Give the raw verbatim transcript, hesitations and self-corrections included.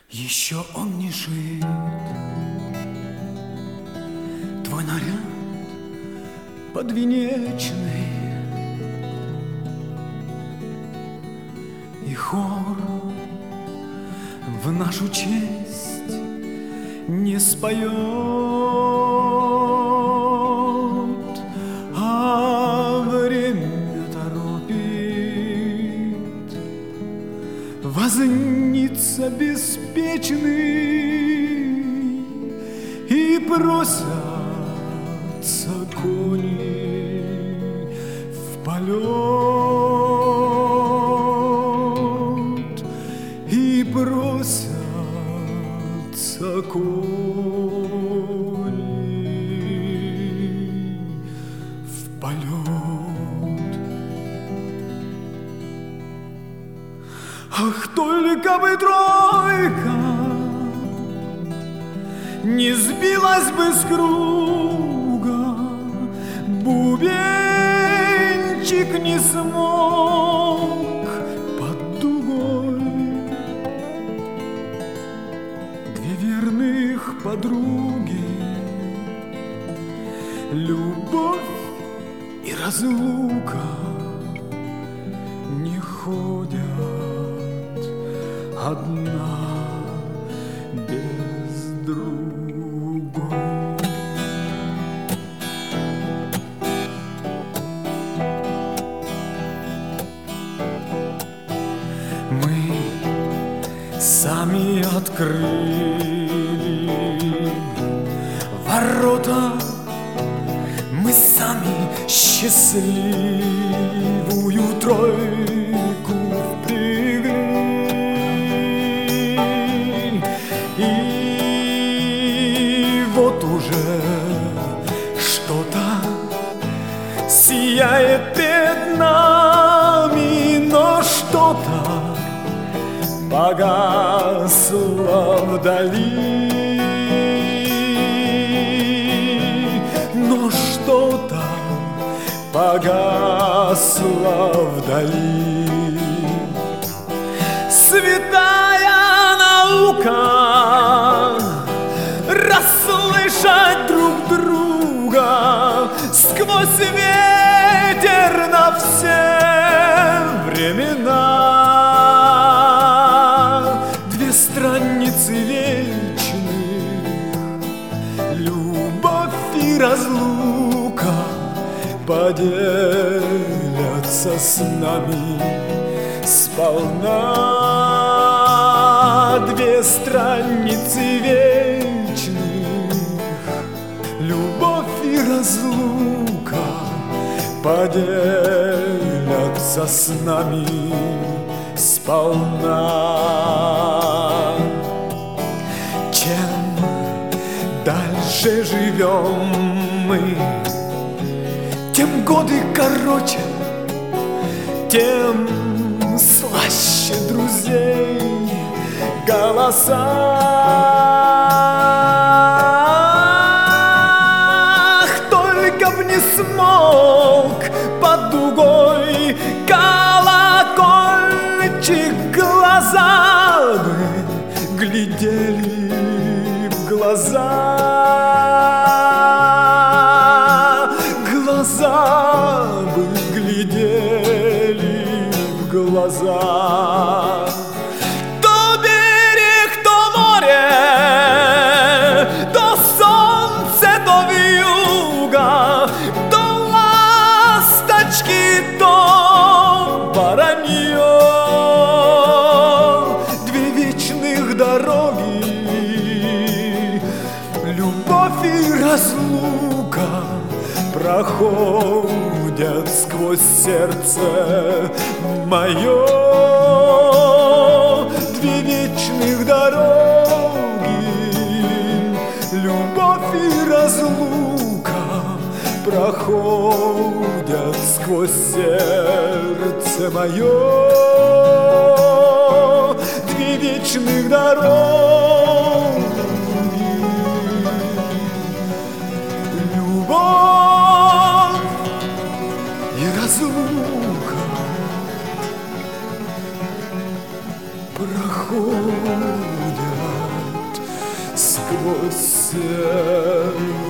Еще он не шит, твой наряд подвенечный, и хор в нашу честь не споет, а время торопит. Возница беспечный, и просятся кони в полет, и просятся кони в полет. Ах, только бы тройка не сбилась бы с круга, бубенчик не смог под дугой. Две верных подруги, любовь и разлука, не ходят одна без другой. Мы сами открыли ворота, мы сами счастливую тройку впрягли. И вот уже что-то сияет перед нами, но что-то погасло вдали, но что-то погасло вдали. Святая наука расслышать друг друга сквозь ветер на все времена. Две страницы вечных, любовь и разлука поделятся с нами сполна. Две страницы вечных, любовь и разлука поделятся с нами сполна. Чем дальше живем мы, тем годы короче, тем слаще друзей голоса. Ах, только б не смолк под дугой колокольчик, глаза бы глядели в глаза, глаза бы глядели в глаза. То берег, то море, то солнце, то вьюга, то ласточки, то воронье. Две вечных дороги, любовь и разлука проходят сквозь сердце мое. Две вечных дороги, любовь и разлука проходят сквозь сердце мое. Две вечных дороги, любовь и разлука проходят сквозь сердце